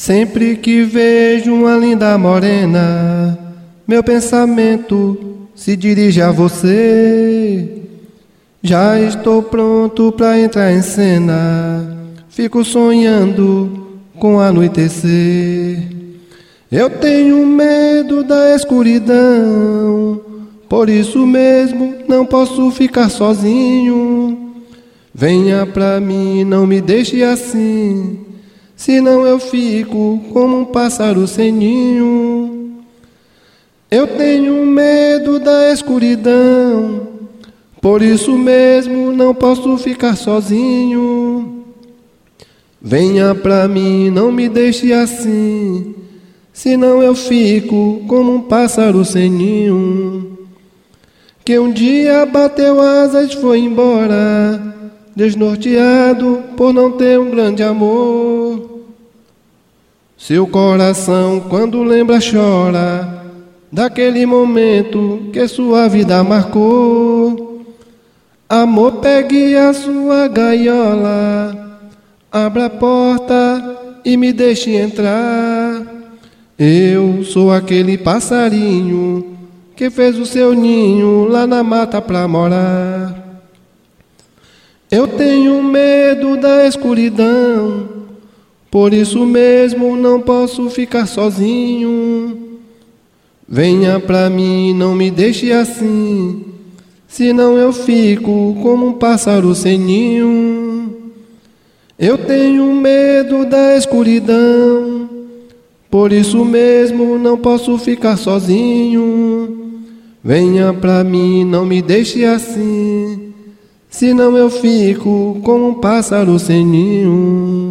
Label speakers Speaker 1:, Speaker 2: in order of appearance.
Speaker 1: Sempre que vejo uma linda morena, meu pensamento se dirige a você. Já estou pronto para entrar em cena, fico sonhando com o anoitecer. Eu tenho medo da escuridão, por isso mesmo não posso ficar sozinho. Venha pra mim, não me deixe assim, senão eu fico como um pássaro sem ninho. Eu tenho medo da escuridão, por isso mesmo não posso ficar sozinho. Venha pra mim, não me deixe assim, senão eu fico como um pássaro sem ninho. Que um dia bateu asas e foi embora, desnorteado por não ter um grande amor. Seu coração, quando lembra, chora daquele momento que sua vida marcou. Amor, pegue a sua gaiola, abra a porta e me deixe entrar. Eu sou aquele passarinho que fez o seu ninho lá na mata pra morar. Eu tenho medo da escuridão, por isso mesmo não posso ficar sozinho. Venha pra mim, não me deixe assim, senão eu fico como um pássaro sem ninho. Eu tenho medo da escuridão, por isso mesmo não posso ficar sozinho. Venha pra mim, não me deixe assim, senão eu fico como um pássaro sem ninho.